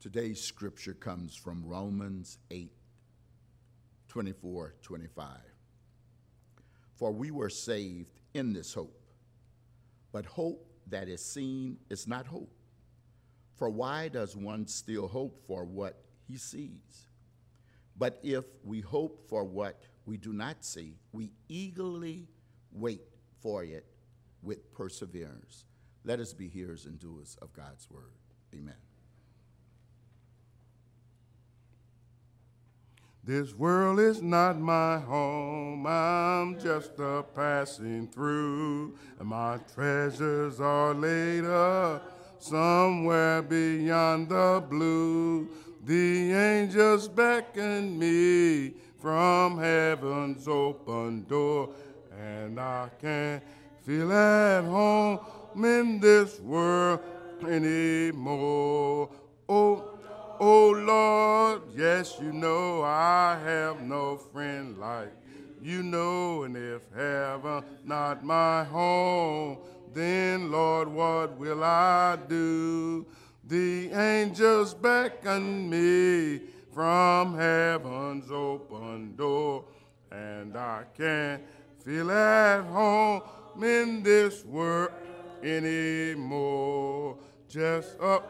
Today's scripture comes from Romans 8:24-25. For we were saved in this hope, but hope that is seen is not hope. For why does one still hope for what he sees? But if we hope for what we do not see, we eagerly wait for it with perseverance. Let us be hearers and doers of God's word. Amen. This world is not my home, I'm just a passing through, and my treasures are laid up somewhere beyond the blue. The angels beckon me from heaven's open door, and I can't feel at home in this world anymore. Oh Lord, yes, you know I have no friend like you know, and if heaven not my home, then Lord, what will I do? The angels beckon me from heaven's open door, and I can't feel at home in this world anymore. Just up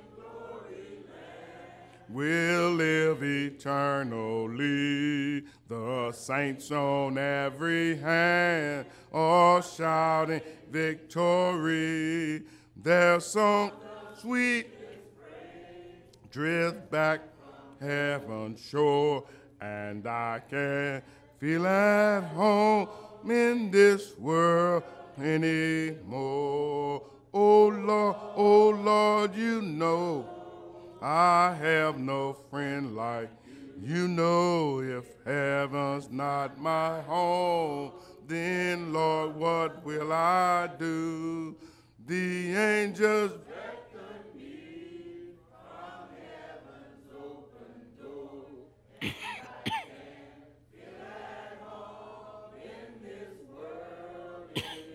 we'll live eternally. The saints on every hand are shouting victory. Their song sweet drift back heaven's shore, and I can't feel at home in this world anymore. Oh Lord, you know I have no friend like you know. If heaven's not my home, then Lord, what will I do? The angels beckon me from heaven's open door, and I can't feel at home in this world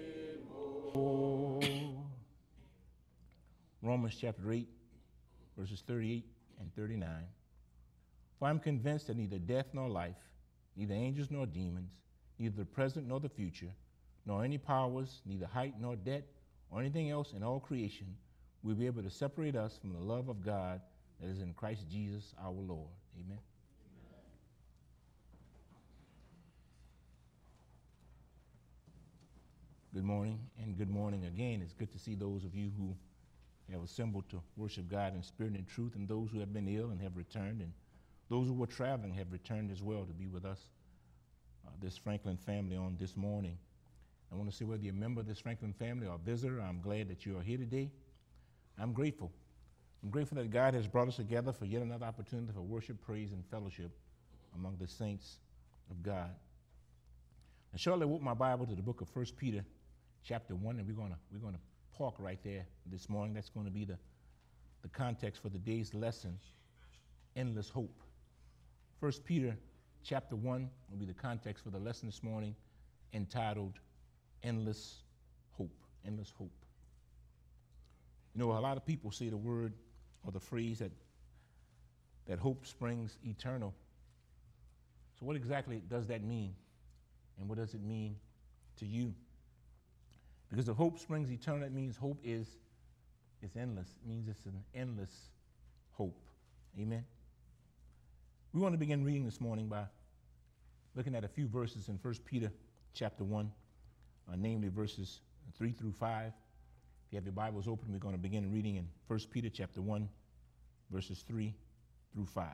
anymore. Romans chapter 8. Verses 38 and 39. For I'm convinced that neither death nor life, neither angels nor demons, neither the present nor the future, nor any powers, neither height nor depth, or anything else in all creation will be able to separate us from the love of God that is in Christ Jesus our Lord. Amen. Good morning, and good morning again. It's good to see those of you who have assembled to worship God in spirit and truth, and those who have been ill and have returned, and those who were traveling have returned as well to be with us, this Franklin family on this morning. I want to say whether you're a member of this Franklin family or a visitor, I'm glad that you are here today. I'm grateful. I'm grateful that God has brought us together for yet another opportunity for worship, praise, and fellowship among the saints of God. And shortly I open my Bible to the book of 1 Peter chapter 1, and we're going to park right there this morning. That's going to be the context for the day's lesson, Endless Hope. 1 Peter chapter 1 will be the context for the lesson this morning, entitled Endless Hope. Endless Hope. You know, a lot of people say the word or the phrase that hope springs eternal. So what exactly does that mean? And what does it mean to you? Because if hope springs eternal, that means hope is endless. It means it's an endless hope. Amen? We want to begin reading this morning by looking at a few verses in 1 Peter chapter 1, namely verses 3 through 5. If you have your Bibles open, we're going to begin reading in 1 Peter chapter 1, verses 3 through 5.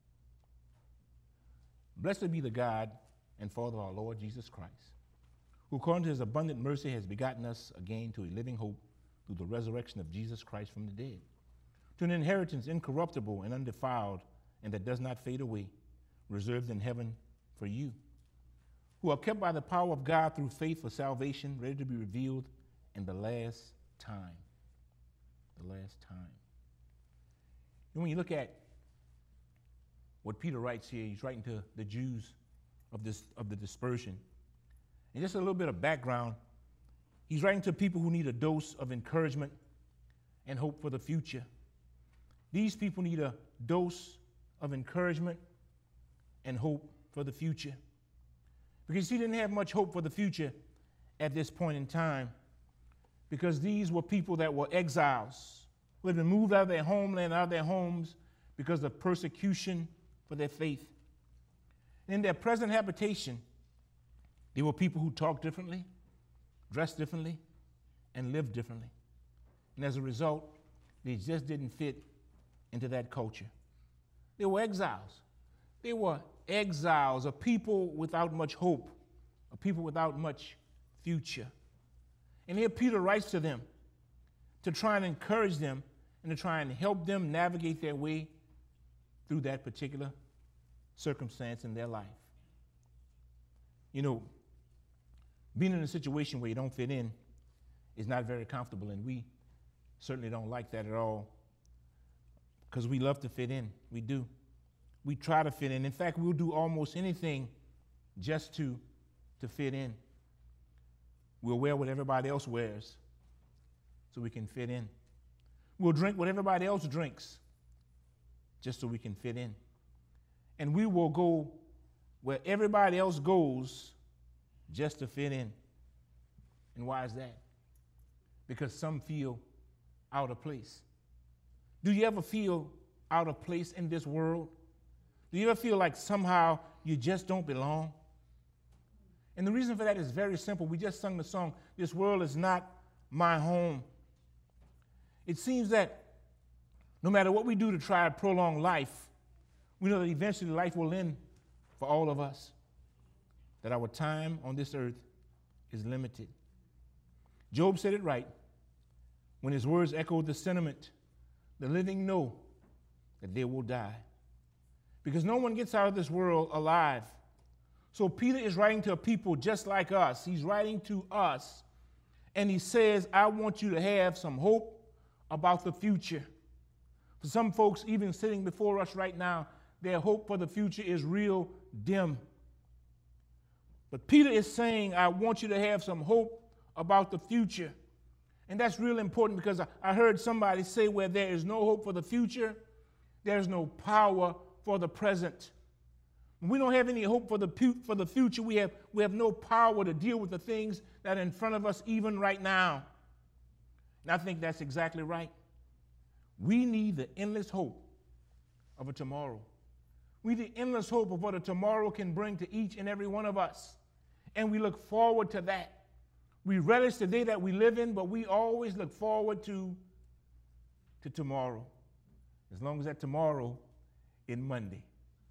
Blessed be the God and Father of our Lord Jesus Christ, who according to his abundant mercy has begotten us again to a living hope through the resurrection of Jesus Christ from the dead, to an inheritance incorruptible and undefiled, and that does not fade away, reserved in heaven for you, who are kept by the power of God through faith for salvation, ready to be revealed in the last time. The last time. And when you look at what Peter writes here, he's writing to the Jews of the dispersion. And just a little bit of background, he's writing to people who need a dose of encouragement and hope for the future. These people need a dose of encouragement and hope for the future. Because he didn't have much hope for the future at this point in time, because these were people that were exiles, who had been moved out of their homeland, out of their homes, because of persecution for their faith. In their present habitation, they were people who talked differently, dressed differently, and lived differently. And as a result, they just didn't fit into that culture. They were exiles. They were exiles, a people without much hope, a people without much future. And here Peter writes to them to try and encourage them and to try and help them navigate their way through that particular circumstance in their life. You know, being in a situation where you don't fit in is not very comfortable, and we certainly don't like that at all, because we love to fit in. We do. We try to fit in. In fact, we'll do almost anything just to fit in. We'll wear what everybody else wears so we can fit in. We'll drink what everybody else drinks just so we can fit in. And we will go where everybody else goes just to fit in. And why is that? Because some feel out of place. Do you ever feel out of place in this world? Do you ever feel like somehow you just don't belong? And the reason for that is very simple. We just sung the song, "This world is not my home." It seems that no matter what we do to try to prolong life, we know that eventually life will end for all of us, that our time on this earth is limited. Job said it right when his words echoed the sentiment, "The living know that they will die," because no one gets out of this world alive. So Peter is writing to a people just like us. He's writing to us, and he says, I want you to have some hope about the future. For some folks, even sitting before us right now, their hope for the future is real dim. But Peter is saying, I want you to have some hope about the future. And that's real important, because I heard somebody say, where there is no hope for the future, there's no power for the present. When we don't have any hope for the future, we have no power to deal with the things that are in front of us even right now. And I think that's exactly right. We need the endless hope of a tomorrow. We need the endless hope of what a tomorrow can bring to each and every one of us. And we look forward to that. We relish the day that we live in, but we always look forward to tomorrow. As long as that tomorrow is Monday.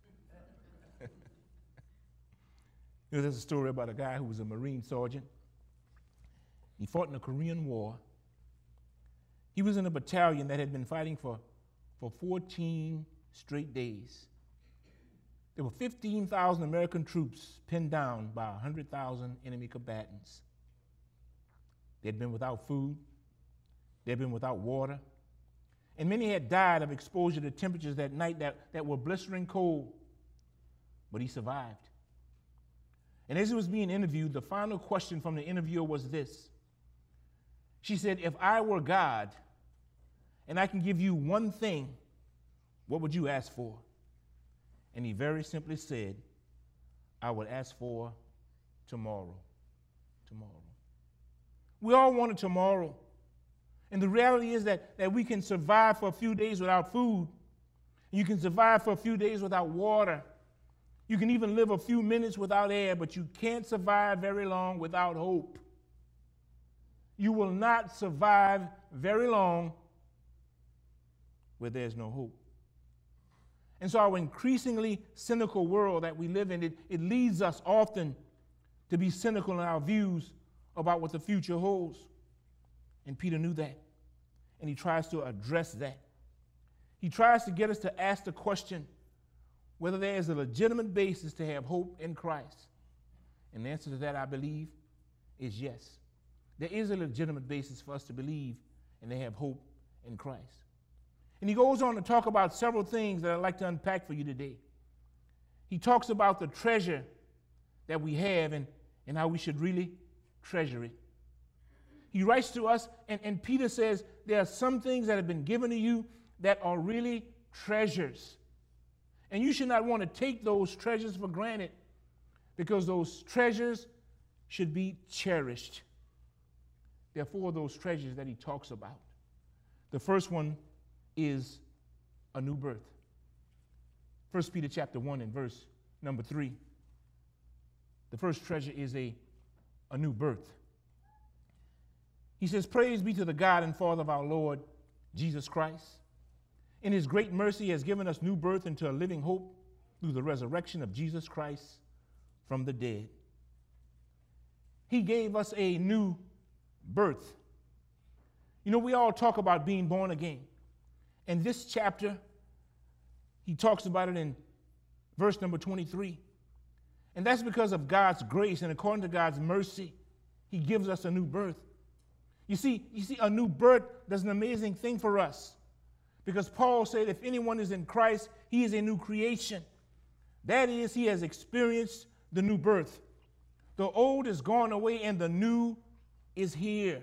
You know, there's a story about a guy who was a Marine sergeant. He fought in the Korean War. He was in a battalion that had been fighting for 14 straight days. There were 15,000 American troops pinned down by 100,000 enemy combatants. They had been without food. They had been without water. And many had died of exposure to temperatures that night that were blistering cold. But he survived. And as he was being interviewed, the final question from the interviewer was this. She said, if I were God and I can give you one thing, what would you ask for? And he very simply said, I would ask for tomorrow. Tomorrow. We all want a tomorrow. And the reality is that we can survive for a few days without food. You can survive for a few days without water. You can even live a few minutes without air, but you can't survive very long without hope. You will not survive very long where there's no hope. And so our increasingly cynical world that we live in, it leads us often to be cynical in our views about what the future holds. And Peter knew that, and he tries to address that. He tries to get us to ask the question whether there is a legitimate basis to have hope in Christ. And the answer to that, I believe, is yes. There is a legitimate basis for us to believe and to have hope in Christ. And he goes on to talk about several things that I'd like to unpack for you today. He talks about the treasure that we have and how we should really treasure it. He writes to us, and Peter says, there are some things that have been given to you that are really treasures. And you should not want to take those treasures for granted, because those treasures should be cherished. There are four of those treasures that he talks about. The first one is a new birth. 1 Peter chapter 1 and verse number 3. The first treasure is a new birth. He says, "Praise be to the God and Father of our Lord Jesus Christ. In his great mercy he has given us new birth into a living hope through the resurrection of Jesus Christ from the dead." He gave us a new birth. You know, we all talk about being born again. And this chapter, he talks about it in verse number 23. And that's because of God's grace, and according to God's mercy, he gives us a new birth. You see, a new birth does an amazing thing for us. Because Paul said, if anyone is in Christ, he is a new creation. That is, he has experienced the new birth. The old is gone away and the new is here.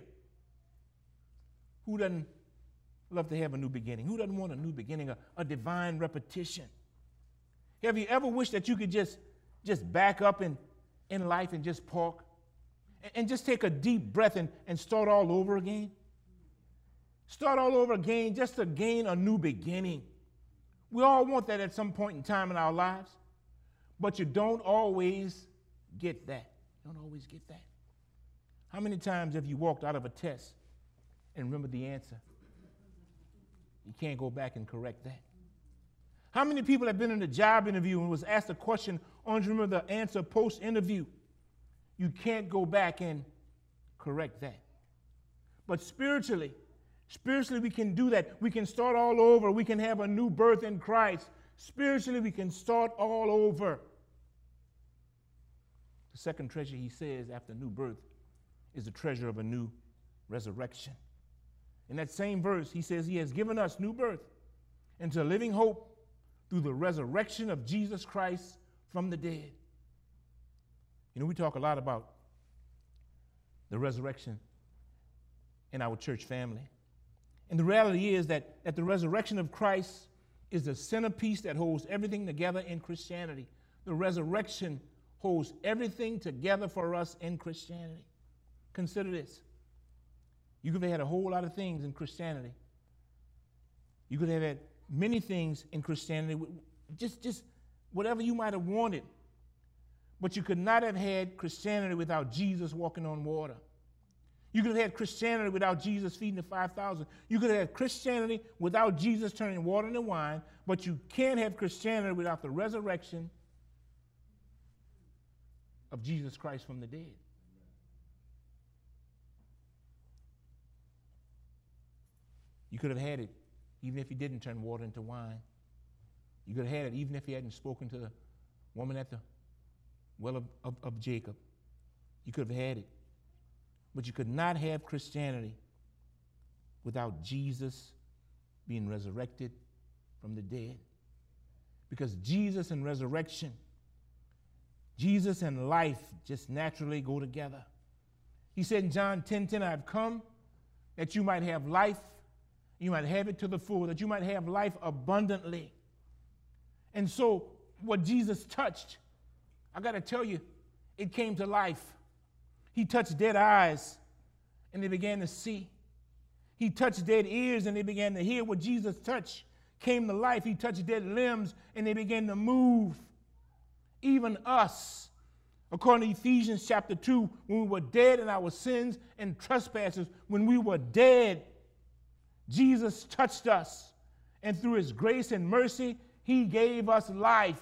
Who doesn't love to have a new beginning? Who doesn't want a new beginning, a divine repetition? Have you ever wished that you could just back up in life and just park and just take a deep breath and start all over again? Start all over again just to gain a new beginning. We all want that at some point in time in our lives, but you don't always get that. You don't always get that. How many times have you walked out of a test and remembered the answer? You can't go back and correct that. How many people have been in a job interview and was asked a question only to remember the answer post-interview? You can't go back and correct that. But spiritually we can do that. We can start all over. We can have a new birth in Christ. Spiritually, we can start all over. The second treasure, he says, after new birth, is the treasure of a new resurrection. In that same verse, he says he has given us new birth into a living hope through the resurrection of Jesus Christ from the dead. You know, we talk a lot about the resurrection in our church family. And the reality is that the resurrection of Christ is the centerpiece that holds everything together in Christianity. The resurrection holds everything together for us in Christianity. Consider this. You could have had a whole lot of things in Christianity. You could have had many things in Christianity, just whatever you might have wanted. But you could not have had Christianity without Jesus walking on water. You could have had Christianity without Jesus feeding the 5,000. You could have had Christianity without Jesus turning water into wine, but you can't have Christianity without the resurrection of Jesus Christ from the dead. You could have had it even if he didn't turn water into wine. You could have had it even if he hadn't spoken to the woman at the well of Jacob. You could have had it. But you could not have Christianity without Jesus being resurrected from the dead. Because Jesus and resurrection, Jesus and life just naturally go together. He said in John 10:10, I have come that you might have life, you might have it to the full, that you might have life abundantly. And so what Jesus touched, I got to tell you, it came to life. He touched dead eyes, and they began to see. He touched dead ears, and they began to hear. What Jesus touched came to life. He touched dead limbs, and they began to move. Even us, according to Ephesians chapter 2, when we were dead in our sins and trespasses, when we were dead, Jesus touched us, and through his grace and mercy, he gave us life.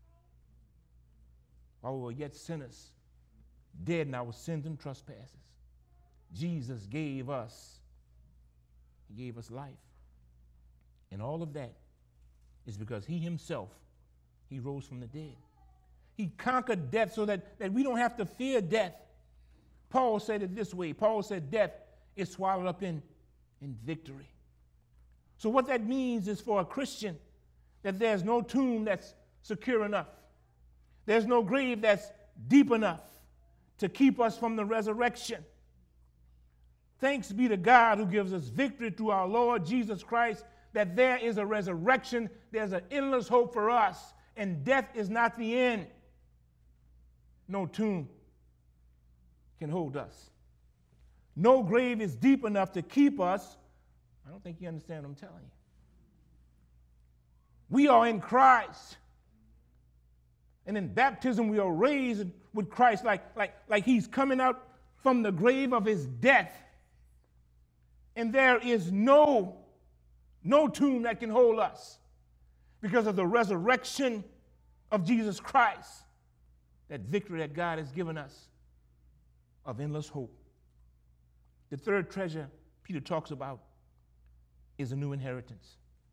While we were yet sinners, dead in our sins and trespasses, Jesus gave us life. And all of that is because he himself, he rose from the dead. He conquered death so that we don't have to fear death. Paul said it this way. Paul said death is swallowed up in victory. So what that means is for a Christian that there's no tomb that's secure enough. There's no grave that's deep enough to keep us from the resurrection. Thanks be to God who gives us victory through our Lord Jesus Christ, that there is a resurrection, there's an endless hope for us, and death is not the end. No tomb can hold us. No grave is deep enough to keep us. I don't think you understand what I'm telling you. We are in Christ. And in baptism, we are raised with Christ like he's coming out from the grave of his death. And there is no tomb that can hold us because of the resurrection of Jesus Christ, that victory that God has given us of endless hope. The third treasure Peter talks about is a new inheritance.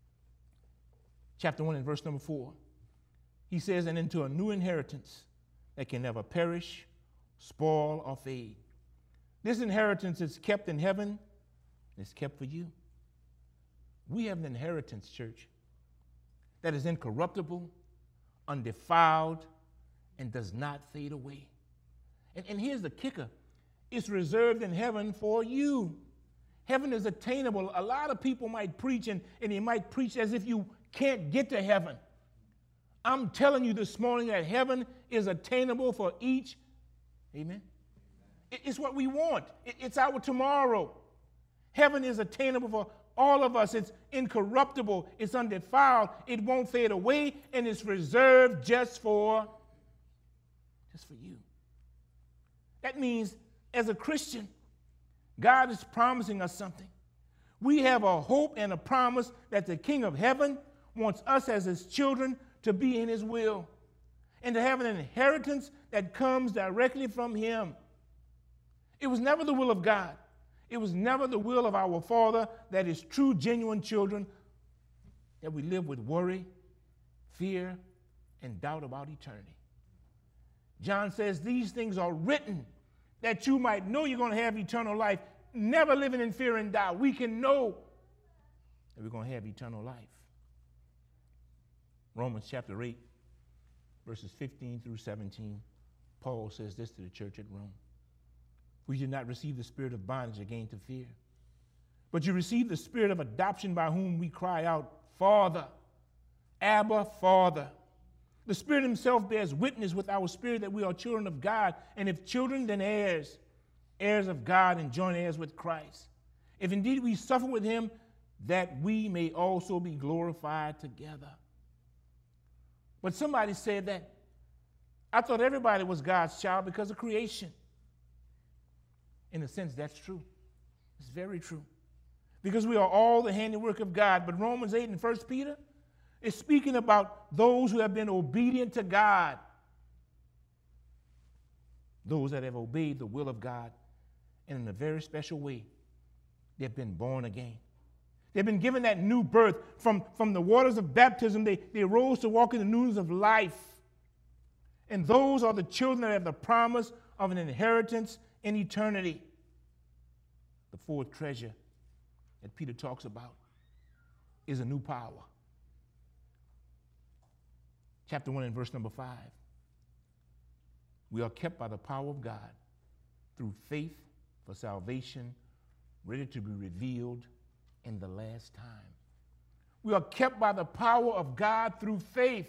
Chapter 1 and verse number 4. He says, and into a new inheritance that can never perish, spoil, or fade. This inheritance is kept in heaven. It's kept for you. We have an inheritance, church, that is incorruptible, undefiled, and does not fade away. And here's the kicker. It's reserved in heaven for you. Heaven is attainable. A lot of people might preach, and they might preach as if you can't get to heaven. I'm telling you this morning that heaven is attainable for each. Amen? It's what we want. It's our tomorrow. Heaven is attainable for all of us. It's incorruptible. It's undefiled. It won't fade away, and it's reserved just for you. That means, as a Christian, God is promising us something. We have a hope and a promise that the King of Heaven wants us as his children to be in his will and to have an inheritance that comes directly from him. It was never the will of God. It was never the will of our Father that is true, genuine children, that we live with worry, fear, and doubt about eternity. John says these things are written that you might know you're going to have eternal life, never living in fear and doubt. We can know that we're going to have eternal life. Romans chapter 8, verses 15 through 17, Paul says this to the church at Rome. We did not receive the spirit of bondage again to fear, but you received the spirit of adoption by whom we cry out, Father, Abba, Father. The Spirit himself bears witness with our spirit that we are children of God, and if children, then heirs, heirs of God and joint heirs with Christ. If indeed we suffer with him, that we may also be glorified together. But somebody said that, I thought everybody was God's child because of creation. In a sense, that's true. It's very true. Because we are all the handiwork of God. But Romans 8 and 1 Peter is speaking about those who have been obedient to God. Those that have obeyed the will of God. And in a very special way, they've been born again. They've been given that new birth. From the waters of baptism, they rose to walk in the newness of life. And those are the children that have the promise of an inheritance in eternity. The fourth treasure that Peter talks about is a new power. Chapter 1 and verse number 5. We are kept by the power of God through faith for salvation, ready to be revealed in the last time. We are kept by the power of God through faith.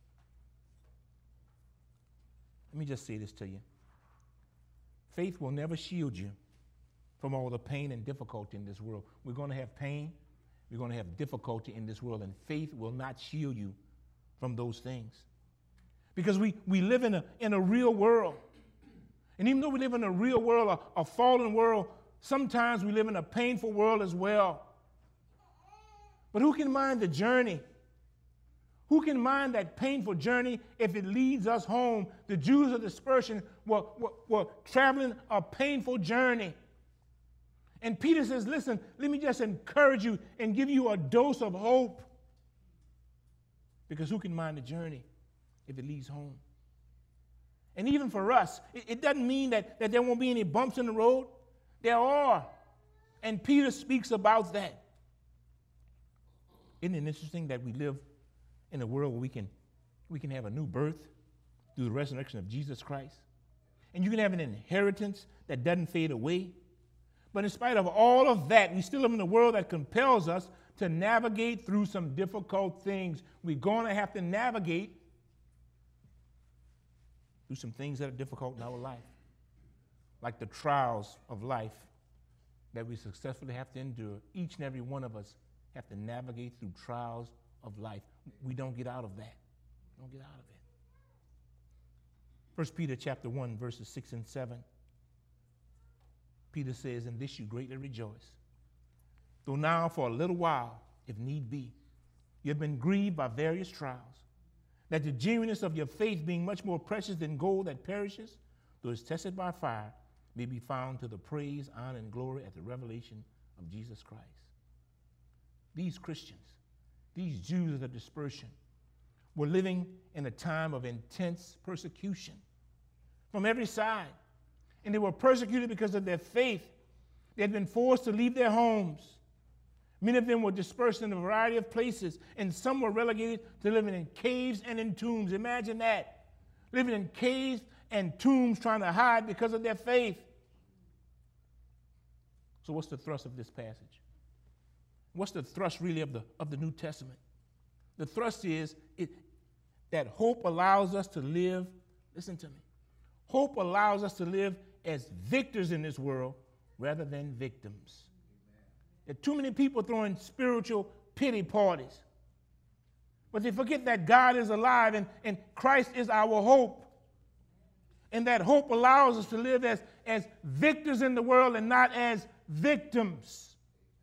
Let me just say this to you. Faith will never shield you from all the pain and difficulty in this world. We're going to have pain. We're going to have difficulty in this world, and faith will not shield you from those things. Because we live in a real world. And even though we live in a real world, a fallen world, sometimes we live in a painful world as well. But who can mind the journey? Who can mind that painful journey if it leads us home? The Jews of dispersion were traveling a painful journey. And Peter says, listen, let me just encourage you and give you a dose of hope. Because who can mind the journey if it leads home? And even for us, it doesn't mean that there won't be any bumps in the road. There are. And Peter speaks about that. Isn't it interesting that we live in a world where we can have a new birth through the resurrection of Jesus Christ? And you can have an inheritance that doesn't fade away. But in spite of all of that, we still live in a world that compels us to navigate through some difficult things. We're going to have to navigate through some things that are difficult in our life, like the trials of life that we successfully have to endure. Each and every one of us have to navigate through trials of life. We don't get out of that. We don't get out of it. 1 Peter chapter 1, verses 6 and 7. Peter says, "In this you greatly rejoice, though now for a little while, if need be, you have been grieved by various trials, that the genuineness of your faith, being much more precious than gold that perishes, though it's tested by fire, may be found to the praise, honor, and glory at the revelation of Jesus Christ." These Christians, these Jews of the dispersion, were living in a time of intense persecution from every side. And they were persecuted because of their faith. They had been forced to leave their homes. Many of them were dispersed in a variety of places, and some were relegated to living in caves and in tombs. Imagine that. Living in caves and tombs, trying to hide because of their faith. So what's the thrust of this passage? What's the thrust really of the New Testament? The thrust is that hope allows us to live, listen to me, hope allows us to live as victors in this world rather than victims. There are too many people throwing spiritual pity parties, but they forget that God is alive and Christ is our hope. And that hope allows us to live as victors in the world and not as victims.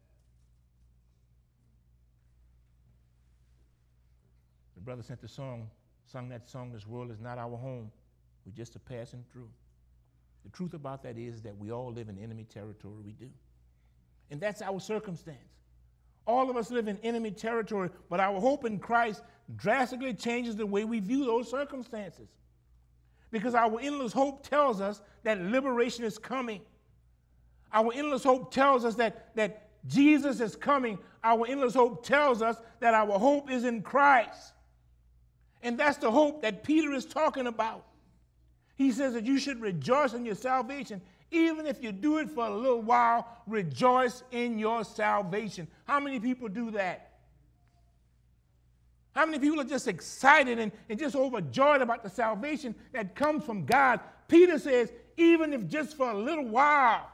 The brother sung that song, "This world is not our home. We're just a passing through." The truth about that is that we all live in enemy territory. We do. And that's our circumstance. All of us live in enemy territory, but our hope in Christ drastically changes the way we view those circumstances. Because our endless hope tells us that liberation is coming. Our endless hope tells us that Jesus is coming. Our endless hope tells us that our hope is in Christ. And that's the hope that Peter is talking about. He says that you should rejoice in your salvation. Even if you do it for a little while, rejoice in your salvation. How many people do that? How many people are just excited and just overjoyed about the salvation that comes from God? Peter says, even if just for a little while,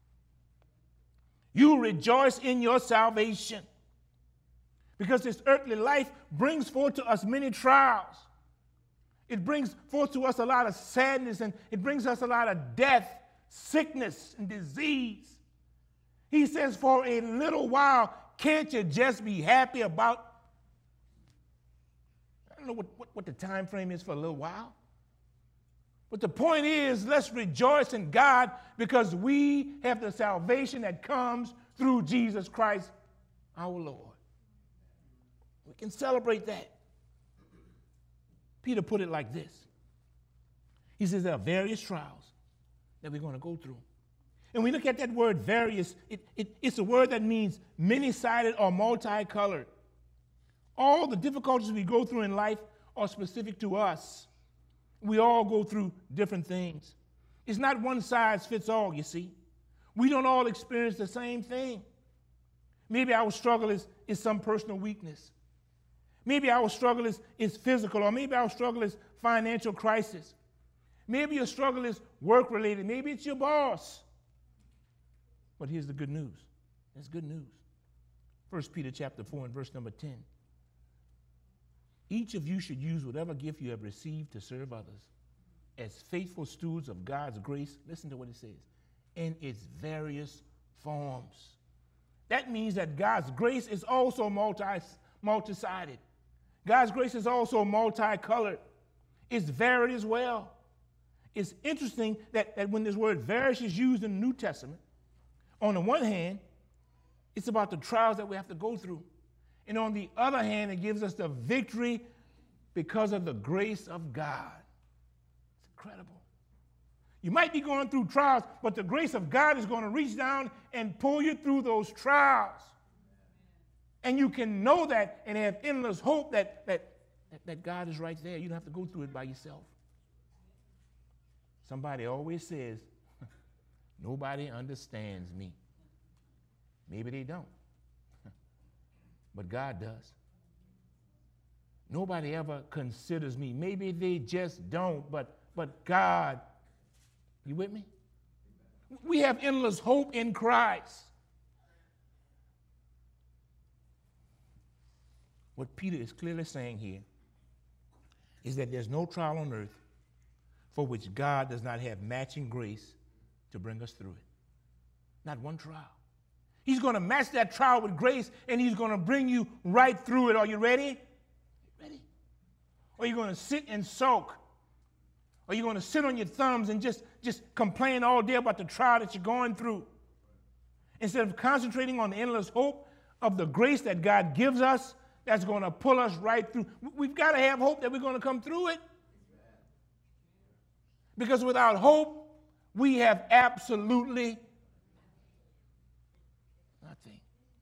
you rejoice in your salvation. Because this earthly life brings forth to us many trials. It brings forth to us a lot of sadness, and it brings us a lot of death, sickness, and disease. He says, for a little while, can't you just be happy about, I don't know what the time frame is for a little while. But the point is, let's rejoice in God because we have the salvation that comes through Jesus Christ, our Lord. We can celebrate that. Peter put it like this. He says there are various trials that we're going to go through. And we look at that word various, it's a word that means many-sided or multicolored. All the difficulties we go through in life are specific to us. We all go through different things. It's not one size fits all, you see. We don't all experience the same thing. Maybe our struggle is some personal weakness. Maybe our struggle is physical, or maybe our struggle is financial crisis. Maybe your struggle is work-related. Maybe it's your boss. But here's the good news. That's good news. 1 Peter chapter 4 and verse number 10. Each of you should use whatever gift you have received to serve others as faithful stewards of God's grace. Listen to what it says. In its various forms. That means that God's grace is also multi-sided. God's grace is also multicolored. It's varied as well. It's interesting that when this word various is used in the New Testament, on the one hand, it's about the trials that we have to go through. And on the other hand, it gives us the victory because of the grace of God. It's incredible. You might be going through trials, but the grace of God is going to reach down and pull you through those trials. And you can know that and have endless hope that God is right there. You don't have to go through it by yourself. Somebody always says, nobody understands me. Maybe they don't. but God does. Nobody ever considers me. Maybe they just don't, but God, you with me? We have endless hope in Christ. What Peter is clearly saying here is that there's no trial on earth for which God does not have matching grace to bring us through it. Not one trial. He's going to match that trial with grace, and he's going to bring you right through it. Are you ready? Ready? Or are you going to sit and sulk? Or are you going to sit on your thumbs and just complain all day about the trial that you're going through? Instead of concentrating on the endless hope of the grace that God gives us, that's going to pull us right through. We've got to have hope that we're going to come through it. Because without hope, we have absolutely nothing.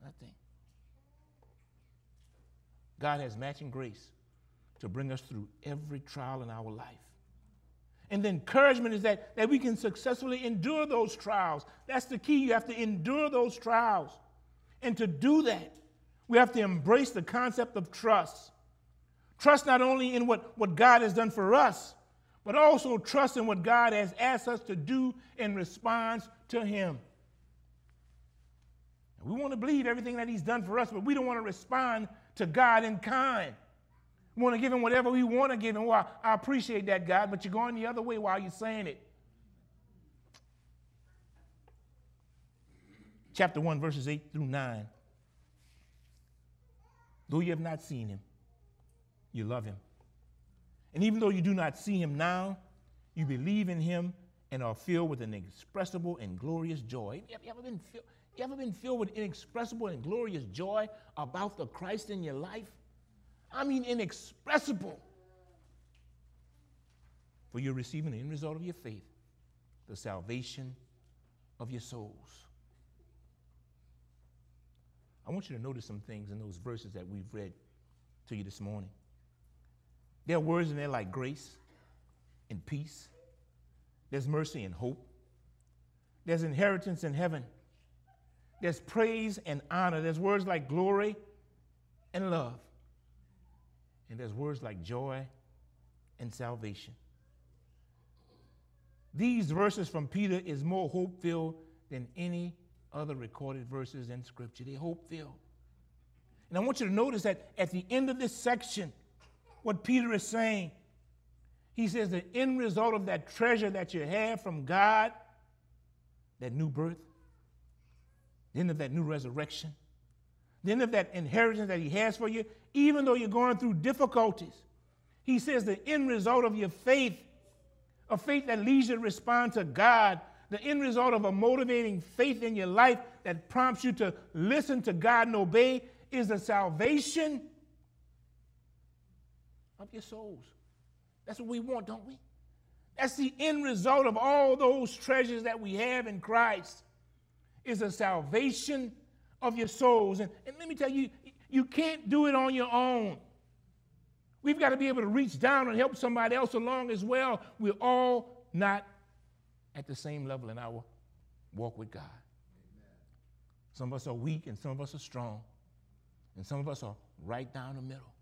God has matching grace to bring us through every trial in our life. And the encouragement is that we can successfully endure those trials. That's the key. You have to endure those trials. And to do that, we have to embrace the concept of trust. Trust not only in what God has done for us, but also trust in what God has asked us to do in response to him. We want to believe everything that he's done for us, but we don't want to respond to God in kind. We want to give him whatever we want to give him. Well, I appreciate that, God, but you're going the other way while you're saying it. Chapter 1, verses 8 through 9. Though you have not seen him, you love him. And even though you do not see him now, you believe in him and are filled with an inexpressible and glorious joy. You ever been filled with inexpressible and glorious joy about the Christ in your life? I mean, inexpressible. For you're receiving the end result of your faith, the salvation of your souls. I want you to notice some things in those verses that we've read to you this morning. There are words in there like grace and peace. There's mercy and hope. There's inheritance in heaven. There's praise and honor. There's words like glory and love. And there's words like joy and salvation. These verses from Peter is more hope-filled than any other recorded verses in Scripture. They're hope-filled. And I want you to notice that at the end of this section, what Peter is saying, he says the end result of that treasure that you have from God, that new birth, the end of that new resurrection, the end of that inheritance that he has for you, even though you're going through difficulties, he says the end result of your faith, a faith that leads you to respond to God, the end result of a motivating faith in your life that prompts you to listen to God and obey, is the salvation of your souls. That's what we want, don't we? That's the end result of all those treasures that we have in Christ, is the salvation of your souls. And let me tell you, you can't do it on your own. We've got to be able to reach down and help somebody else along as well. We're all not at the same level in our walk with God. Amen. Some of us are weak and some of us are strong. And some of us are right down the middle.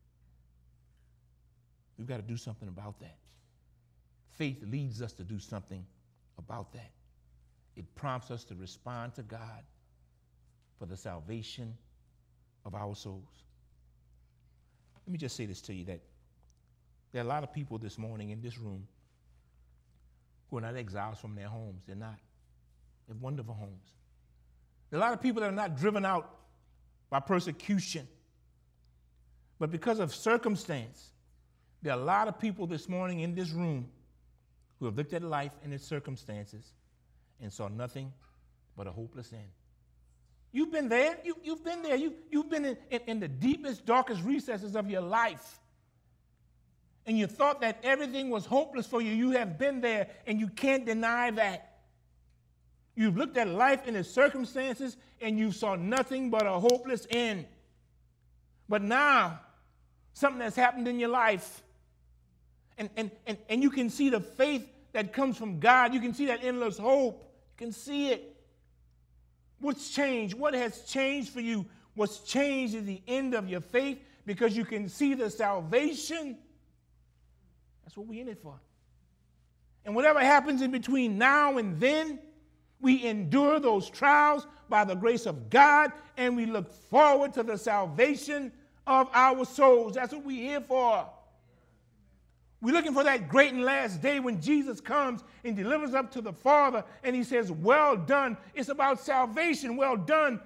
We've got to do something about that. Faith leads us to do something about that. It prompts us to respond to God for the salvation of our souls. Let me just say this to you, that there are a lot of people this morning in this room who are not exiles from their homes. They're not. They have wonderful homes. There are a lot of people that are not driven out by persecution, but because of circumstance. There are a lot of people this morning in this room who have looked at life and its circumstances and saw nothing but a hopeless end. You've been there. You've been there. You've been in the deepest, darkest recesses of your life. And you thought that everything was hopeless for you. You have been there, and you can't deny that. You've looked at life and its circumstances, and you saw nothing but a hopeless end. But now, something has happened in your life. And you can see the faith that comes from God. You can see that endless hope. You can see it. What's changed? What has changed for you? What's changed is the end of your faith because you can see the salvation. That's what we're in it for. And whatever happens in between now and then, we endure those trials by the grace of God, and we look forward to the salvation of our souls. That's what we're here for. We're looking for that great and last day when Jesus comes and delivers up to the Father, and he says, well done. It's about salvation. Well done.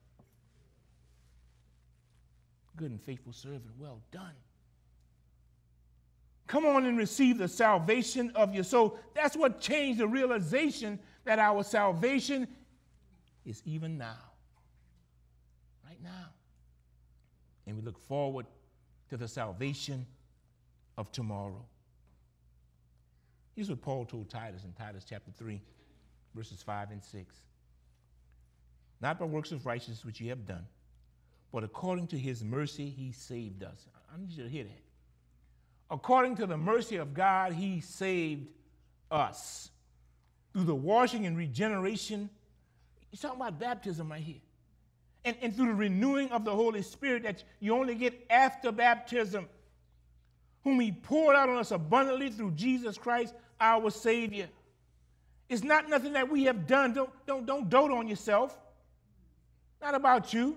Good and faithful servant. Well done. Come on and receive the salvation of your soul. That's what changed the realization that our salvation is even now. Right now. And we look forward to the salvation of tomorrow. Here's what Paul told Titus in Titus chapter 3, verses 5 and 6. Not by works of righteousness which ye have done, but according to his mercy he saved us. I need you to hear that. According to the mercy of God, he saved us through the washing and regeneration. He's talking about baptism right here. And through the renewing of the Holy Spirit that you only get after baptism, whom he poured out on us abundantly through Jesus Christ, our Savior. It's not nothing that we have done. Don't dote on yourself. Not about you.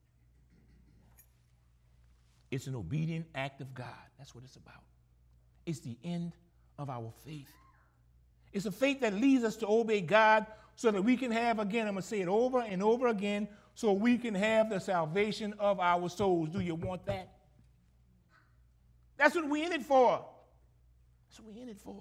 It's an obedient act of God. That's what it's about. It's the end of our faith. It's a faith that leads us to obey God so that we can have, again, I'm going to say it over and over again, so we can have the salvation of our souls. Do you want that? That's what we're in it for. That's what we're in it for.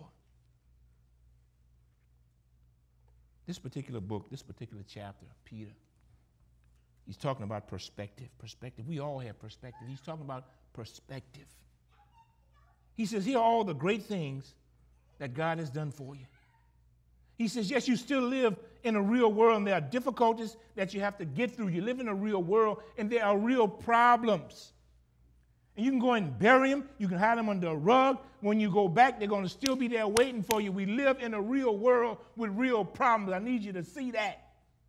This particular book, this particular chapter, Peter, he's talking about perspective. Perspective. We all have perspective. He's talking about perspective. He says, here are all the great things that God has done for you. He says, yes, you still live in a real world, and there are difficulties that you have to get through. You live in a real world, and there are real problems. And you can go and bury them. You can hide them under a rug. When you go back, they're going to still be there waiting for you. We live in a real world with real problems. I need you to see that.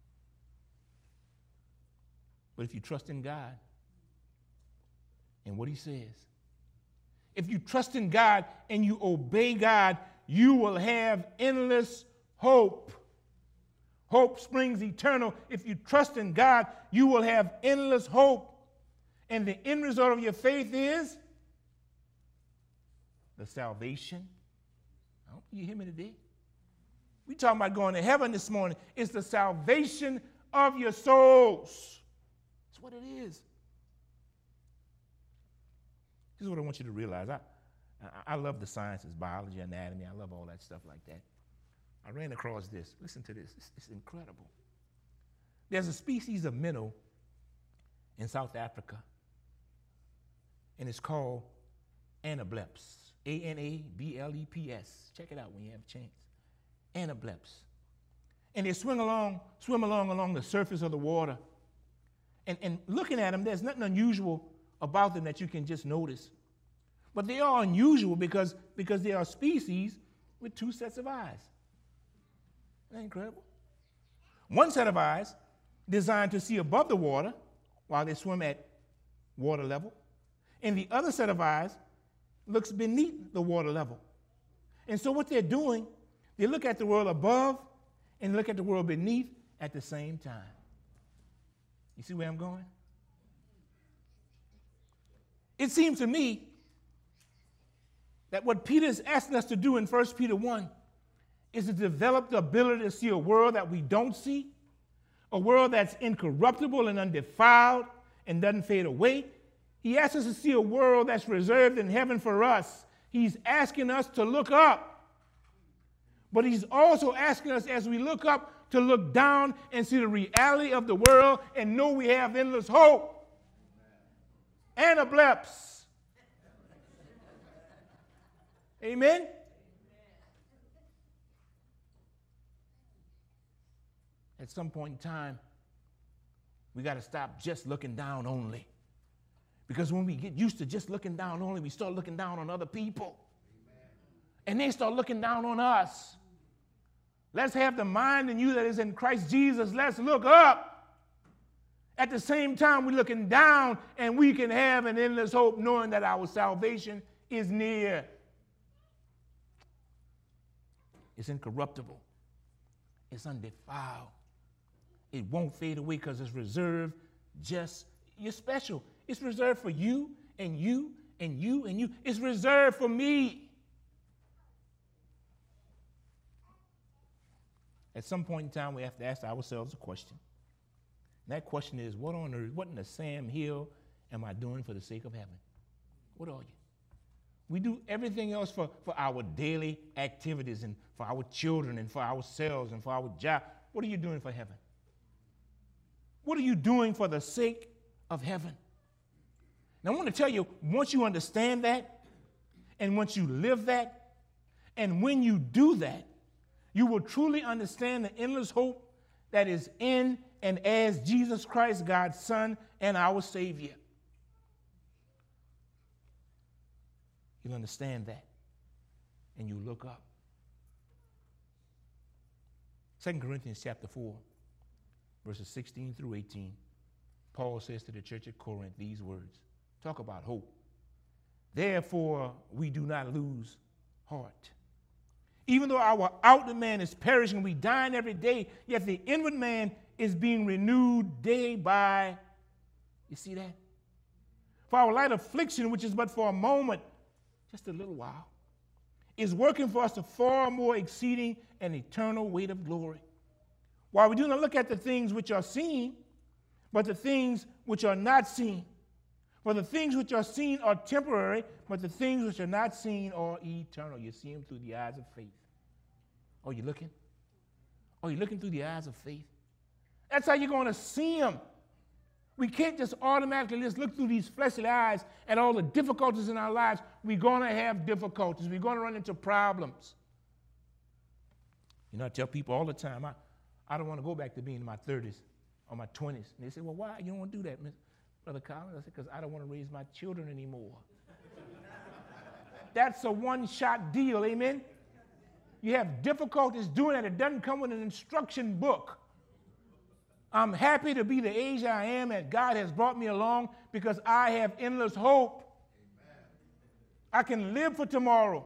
But if you trust in God and what he says, if you trust in God and you obey God, you will have endless hope. Hope springs eternal. If you trust in God, you will have endless hope. And the end result of your faith is the salvation. I hope you hear me today. We're talking about going to heaven this morning. It's the salvation of your souls. That's what it is. This is what I want you to realize. I love the sciences, biology, anatomy. I love all that stuff like that. I ran across this. Listen to this. It's incredible. There's a species of minnow in South Africa, and it's called anableps. A-N-A-B-L-E-P-S. Check it out when you have a chance. Anableps. And they swim along the surface of the water. And looking at them, there's nothing unusual about them that you can just notice. But they are unusual because they are species with two sets of eyes. Isn't that incredible? One set of eyes designed to see above the water while they swim at water level. And the other set of eyes looks beneath the water level. And so what they're doing, they look at the world above and look at the world beneath at the same time. You see where I'm going? It seems to me that what Peter is asking us to do in 1 Peter 1 is to develop the ability to see a world that we don't see, a world that's incorruptible and undefiled and doesn't fade away. He asks us to see a world that's reserved in heaven for us. He's asking us to look up. But he's also asking us as we look up to look down and see the reality of the world and know we have endless hope. Anableps. Amen? At some point in time, we got to stop just looking down only. Because when we get used to just looking down only, we start looking down on other people. And they start looking down on us. Let's have the mind in you that is in Christ Jesus. Let's look up At the same time, we're looking down, and we can have an endless hope knowing that our salvation is near. It's incorruptible. It's undefiled. It won't fade away because it's reserved you're special. It's reserved for you and you and you and you. It's reserved for me. At some point in time, we have to ask ourselves a question. And that question is, what on earth, what in the Sam Hill am I doing for the sake of heaven? What are you? We do everything else for our daily activities and for our children and for ourselves and for our job. What are you doing for heaven? What are you doing for the sake of heaven? Now, I want to tell you, once you understand that, and once you live that, and when you do that, you will truly understand the endless hope that is in and as Jesus Christ, God's Son and our Savior. You'll understand that, and you look up. 2 Corinthians chapter 4, verses 16 through 18, Paul says to the church at Corinth these words. Talk about hope. Therefore, we do not lose heart. Even though our outward man is perishing, we die every day, yet the inward man is being renewed day by, you see that? For our light affliction, which is but for a moment, just a little while, is working for us a far more exceeding and eternal weight of glory. While we do not look at the things which are seen, but the things which are not seen. For the things which are seen are temporary, but the things which are not seen are eternal. You see them through the eyes of faith. Oh, you looking? Oh, you're looking through the eyes of faith? That's how you're going to see them. We can't just automatically just look through these fleshly eyes at all the difficulties in our lives. We're going to have difficulties. We're going to run into problems. You know, I tell people all the time, I don't want to go back to being in my 30s or my 20s. And they say, well, why? You don't want to do that, Brother Collins? I said, because I don't want to raise my children anymore. That's a one-shot deal, amen? You have difficulties doing that. It doesn't come with an instruction book. I'm happy to be the age I am and God has brought me along because I have endless hope. Amen. I can live for tomorrow.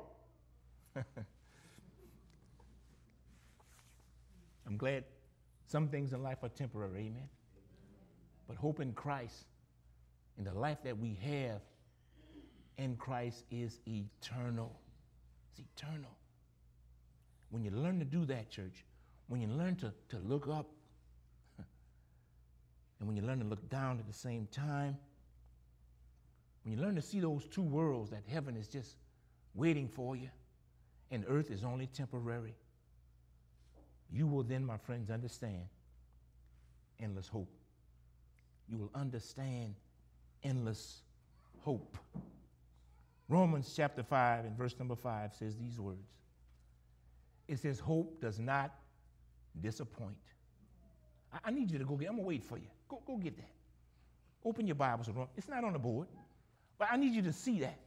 I'm glad some things in life are temporary, amen? But hope in Christ, in the life that we have in Christ is eternal. It's eternal. When you learn to do that, church, when you learn to look up, and when you learn to look down at the same time, when you learn to see those two worlds, that heaven is just waiting for you and earth is only temporary, you will then, my friends, understand endless hope. You will understand endless hope. Romans chapter 5 and verse number 5 says these words. It says, hope does not disappoint. I need you to go get it. I'm going to wait for you. Go get that. Open your Bibles. It's not on the board, but I need you to see that.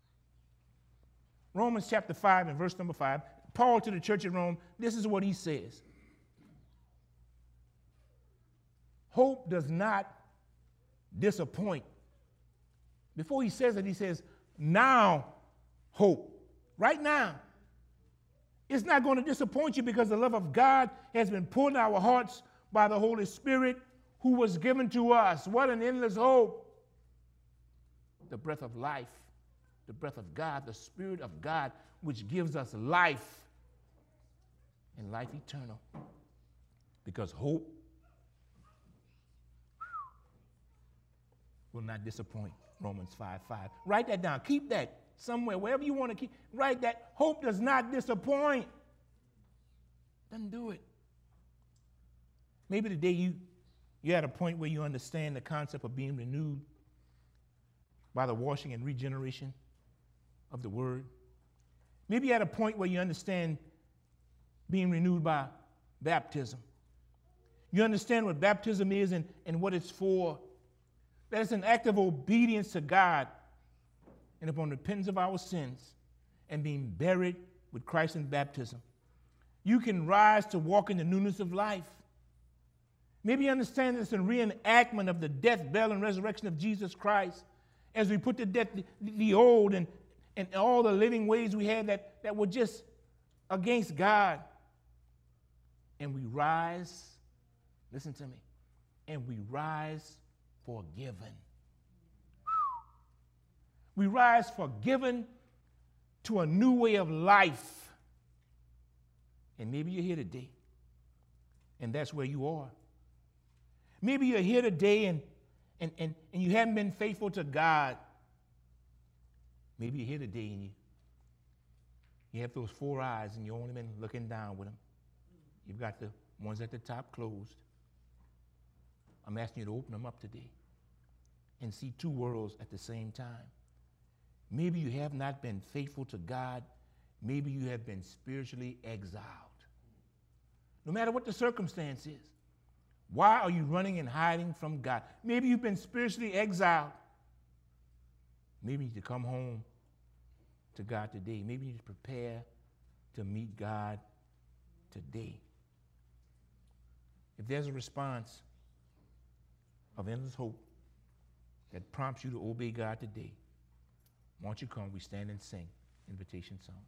Romans chapter 5 and verse number 5, Paul to the church at Rome, this is what he says. Hope does not disappoint. Before he says it, he says, now hope. Right now. It's not going to disappoint you because the love of God has been poured in our hearts by the Holy Spirit who was given to us. What an endless hope. The breath of life, the breath of God, the Spirit of God, which gives us life and life eternal. Because hope will not disappoint. Romans 5:5. Write that down. Keep that somewhere, wherever you want to keep. Write that. Hope does not disappoint. Doesn't do it. Maybe today you're at a point where you understand the concept of being renewed by the washing and regeneration of the Word. Maybe you're at a point where you understand being renewed by baptism. You understand what baptism is and what it's for. That it's an act of obedience to God and upon repentance of our sins and being buried with Christ in baptism. You can rise to walk in the newness of life. Maybe you understand it's a reenactment of the death, burial, and resurrection of Jesus Christ as we put to death the old and all the living ways we had that were just against God. And we rise, listen to me, and we rise forgiven. We rise forgiven to a new way of life. And maybe you're here today, and that's where you are. Maybe you're here today and you haven't been faithful to God. Maybe you're here today and you have those 4 eyes and you've only been looking down with them. You've got the ones at the top closed. I'm asking you to open them up today and see 2 worlds at the same time. Maybe you have not been faithful to God. Maybe you have been spiritually exiled. No matter what the circumstance is, why are you running and hiding from God? Maybe you've been spiritually exiled. Maybe you need to come home to God today. Maybe you need to prepare to meet God today. If there's a response of endless hope that prompts you to obey God today, why don't you come, we stand and sing invitation song.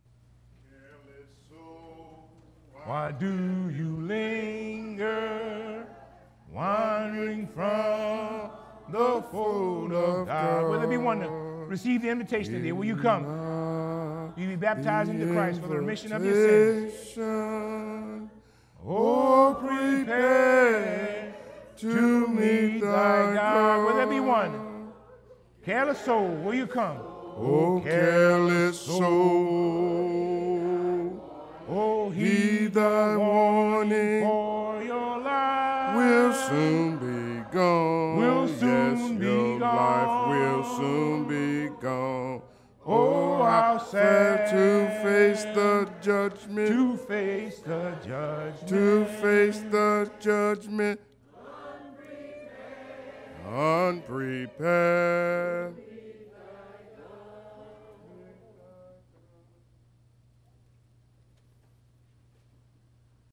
Why do you linger, wandering from the fold of God? Will there be one to receive the invitation today? Will you come? You'll be baptized into Christ for the remission of your sins. Oh, prepare to meet thy God. Will there be one? Careless soul, will you come? Oh, careless soul, oh, heed thy warning, for your life will soon be gone. Will soon yes, be your gone. life will soon be gone. Oh, how sad to face the judgment, to face the judgment, to face the judgment, unprepared.